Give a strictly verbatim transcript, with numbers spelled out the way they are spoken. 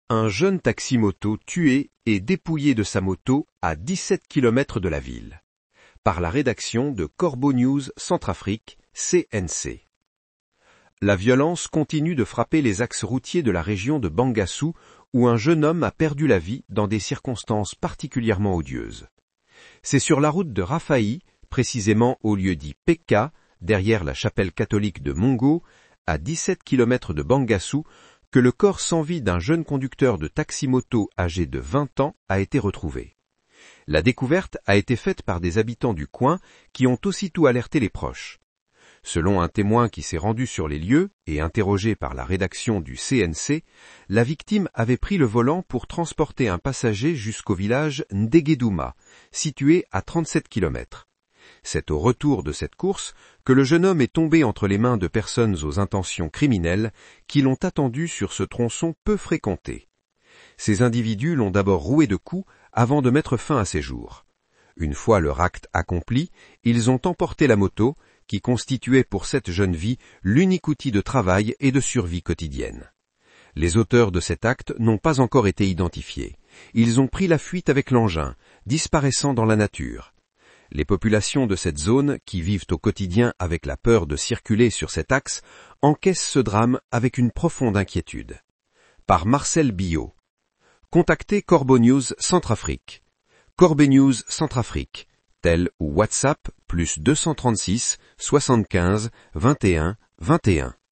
Un jeune taxi-moto tué et dépouillé de sa moto à dix-sept kilomètres de la ville. Par la rédaction de Corbeau News Centrafrique, C N C. La violence continue de frapper les axes routiers de la région de Bangassou, où un jeune homme a perdu la vie dans des circonstances particulièrement odieuses. C'est sur la route de Rafai, précisément au lieu dit Pekka, derrière la chapelle catholique de Mongo, à dix-sept kilomètres de Bangassou, que le corps sans vie d'un jeune conducteur de taxi-moto âgé de vingt ans a été retrouvé. La découverte a été faite par des habitants du coin qui ont aussitôt alerté les proches. Selon un témoin qui s'est rendu sur les lieux et interrogé par la rédaction du C N C, la victime avait pris le volant pour transporter un passager jusqu'au village Ndegedouma, situé à trente-sept kilomètres. C'est au retour de cette course que le jeune homme est tombé entre les mains de personnes aux intentions criminelles qui l'ont attendu sur ce tronçon peu fréquenté. Ces individus l'ont d'abord roué de coups avant de mettre fin à ses jours. Une fois leur acte accompli, ils ont emporté la moto, qui constituait pour cette jeune vie l'unique outil de travail et de survie quotidienne. Les auteurs de cet acte n'ont pas encore été identifiés. Ils ont pris la fuite avec l'engin, disparaissant dans la nature. Les populations de cette zone, qui vivent au quotidien avec la peur de circuler sur cet axe, encaissent ce drame avec une profonde inquiétude. Par Marcel Billot. Contactez Corbeau News Centrafrique. Corbeau News Centrafrique. Tel ou WhatsApp plus deux cent trente-six soixante-quinze vingt et un vingt et un.